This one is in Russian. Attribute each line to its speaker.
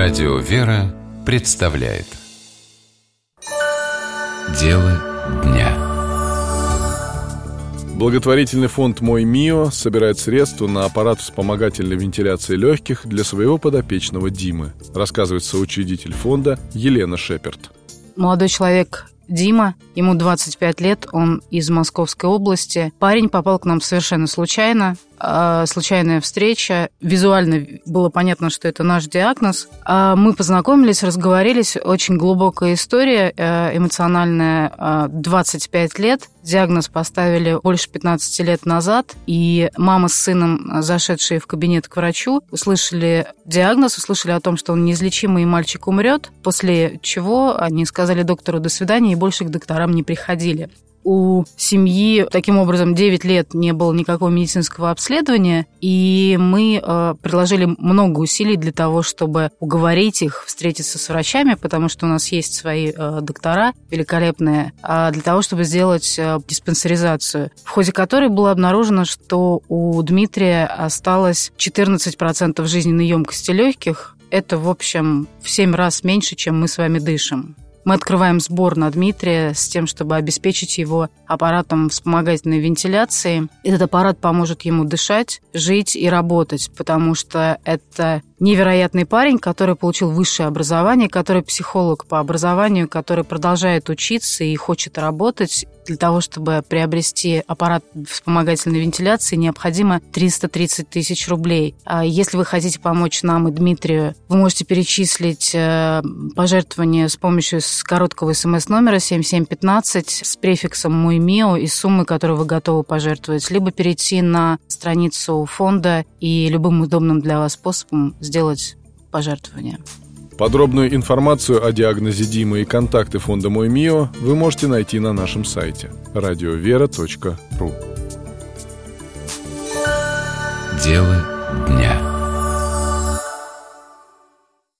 Speaker 1: Радио «Вера» представляет Дело дня.
Speaker 2: Благотворительный фонд «Мой МИО» собирает средства на аппарат вспомогательной вентиляции легких для своего подопечного Димы, рассказывает соучредитель фонда Елена Шеперт.
Speaker 3: Молодой человек Дима, ему 25 лет, он из Московской области. Парень попал к нам совершенно случайно. Случайная встреча. Визуально было понятно, что это наш диагноз. Мы познакомились, разговорились. Очень глубокая история, эмоциональная. 25 лет. Диагноз поставили больше 15 лет назад. И мама с сыном, зашедшие в кабинет к врачу, услышали диагноз, услышали о том, что он неизлечимый и мальчик умрет. После чего они сказали доктору «до свидания» и больше к докторам не приходили. У семьи, таким образом, 9 лет не было никакого медицинского обследования, и мы приложили много усилий для того, чтобы уговорить их встретиться с врачами, потому что у нас есть свои доктора великолепные, для того, чтобы сделать диспансеризацию, в ходе которой было обнаружено, что у Дмитрия осталось 14% жизненной емкости легких. Это, в общем, в 7 раз меньше, чем мы с вами дышим. Мы открываем сбор на Дмитрия с тем, чтобы обеспечить его аппаратом вспомогательной вентиляции. Этот аппарат поможет ему дышать, жить и работать, потому что это невероятный парень, который получил высшее образование, который психолог по образованию, который продолжает учиться и хочет работать. Для того, чтобы приобрести аппарат вспомогательной вентиляции, необходимо 330 тысяч рублей. Если вы хотите помочь нам и Дмитрию, вы можете перечислить пожертвования с помощью короткого СМС-номера 7715 с префиксом «Мой МИО» и суммы, которую вы готовы пожертвовать, либо перейти на страницу фонда и любым удобным для вас способом сделать пожертвование.
Speaker 2: Подробную информацию о диагнозе Димы и контакты фонда «Мой МИО» вы можете найти на нашем сайте radiovera.ru.
Speaker 1: Дело дня.